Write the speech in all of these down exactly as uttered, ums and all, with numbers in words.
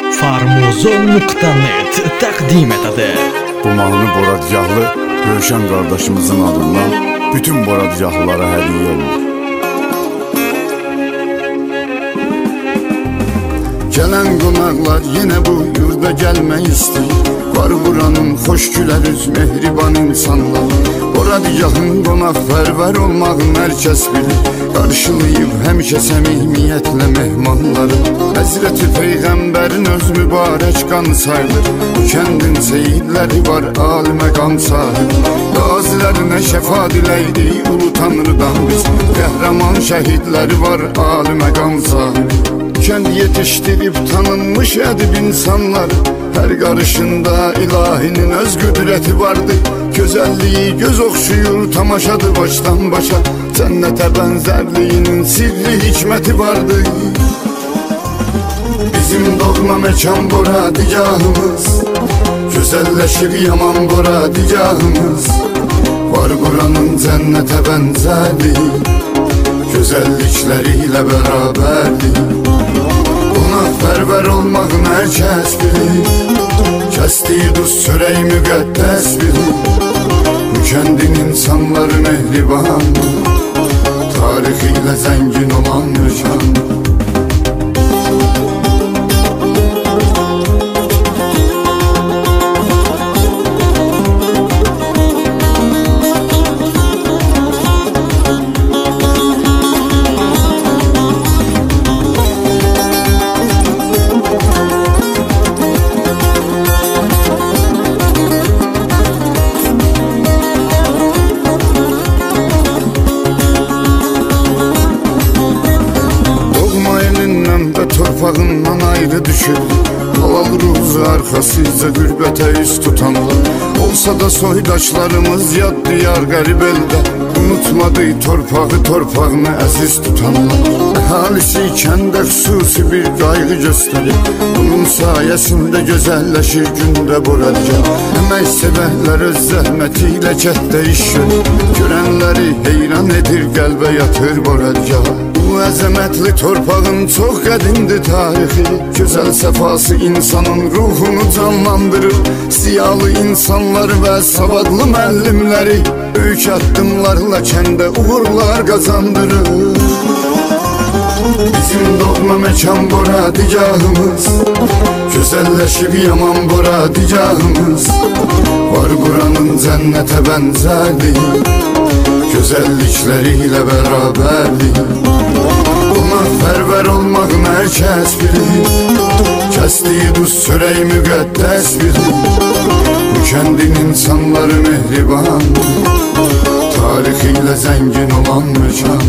Farmuzon nokta net təqdim etədi. Bu mahnı Boradgahlı Rövşən qardaşımızın adından bütün Boradgahlılara hədiyyə olunur. Gələn qonaqlar yenə bu yurda gəlmək istəyir. Var buranın xoş gülər üz mehriban insanlar. Boradgahın qonaqpərvər olmağın hər kəs bilir. Qarşılayıb həmişə səmimiyyətlə mehmanları. Həzrəti Peyğəmbərin öz mübarək qanı sayılır. Bu kəndin seyidləri var, ali məqam sahibi. Qazilərinə şəfa diləydi ulu tanrıdan biz. Qəhrəman şəhidləri var, ali məqam sahibi. Kənd yetişdirib tanınmış ədib insanlar. Hər qarışında ilahinin öz qüdrəti vardı. Gözəlliyi göz oxşuyur, tamaşadı başdan başa. Cənnətə bənzərliyinin sirri hikməti vardı. Bizim doğma məkan Boradgahımız, gözəlləşir yaman Boradgahımız. Var buranın cənnətə bənzərliyi, gözəllikləri ilə bərabərdir. Qonaqpərvər olmağın hər kəs bilir. Kəsdiyi duz çörək müqəddəs bilir. Bu kəndin insanları mehriban, tarixi ilə zəngin olan məkan. Torpağından ayrı düşür, halal ruzu arxasıca qürbətə üst tutanlar. Olsa da soydaşlarımız yad diyar qərib eldə, unutmadı torpağı torpağını əziz tutanlar. Əhalisi kəndə xüsusi bir qayğı göstərir. Bunun sayəsində gözəlləşir gündə Boradgah. Əmək sevərlər öz zəhməti ilə kətdə iş görür. Görənləri heyran edir, qəlbə yatır Boradgah. Bu əzəmətli torpağın çox qədimdir tarixi. Gözəl səfası insanın ruhunu canlandırır. Siyalı insanlar və savadlı müəllimləri böyük addımlarla kəndə uğurlar qazandırır. Bizim doğma məkan Boradgahımız, gözəlləşib yaman Boradgahımız. Var buranın cənnətə bənzərliyi, gözəllikləri ilə bərabərlik. Qonaqpərvər olmağın hər kəs bilir. Kəsdiyi duz çörək müqəddəs bilir. Bu kəndin insanları mehriban, tarixi ilə zəngin olan məkan.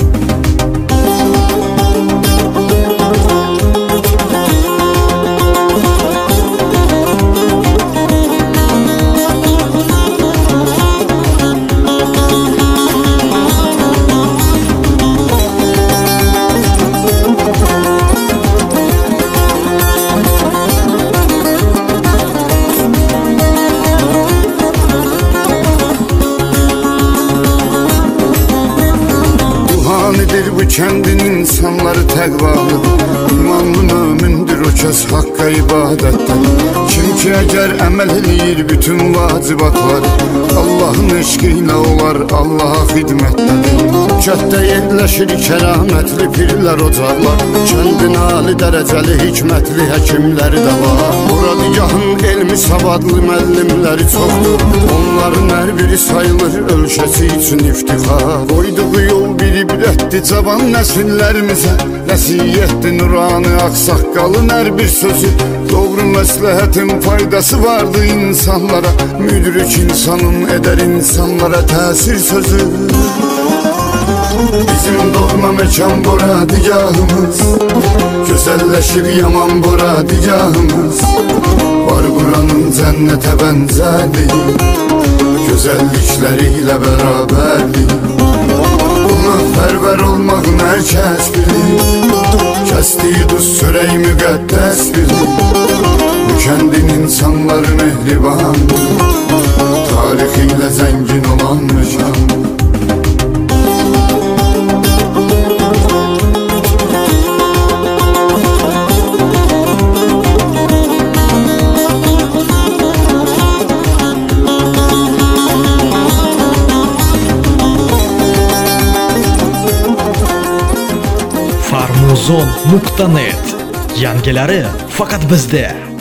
Bu kəndin insanları təqvalı, imanlı mömündür o kəs haqqa ibadətdən. Kim ki əgər əməl eləyir bütün vacibatları, Allahın eşqi ilə olar Allaha xidmətdədir. Kətdə yerləşir kəramətli pirlər ocaqlar. Kəndin ali dərəcəli hikmətli həkimləri də var. Boradgahın elmi savadlı müəllimləri çoxdur. Onların hər biri sayılır ölkəsi üçün iftixar. Qoyduğu yol bir ibrətdir cavan nəsillərimizə. Nəsiyyətdir nurani ağsaqqalın hər bir sözü. Doğru məsləhətin faydası vardı insanlara. Müdrik insanın edər insanlara təsir sözü. Bizim doğma məkan Boradgahımız, gözəlləşir yaman Boradgahımız. Var buranın cənnətə bənzərliyi, gözəllikləri ilə bərabərlik. Qonaqpərvər olmağın hər kəs bilir. Kəsdiyi duz çörək müqəddəs bilir. Bu kəndin insanları mehriban, tarixi ilə zəngin olan məkan. ozon nuqta net. Yangilari faqat bizda.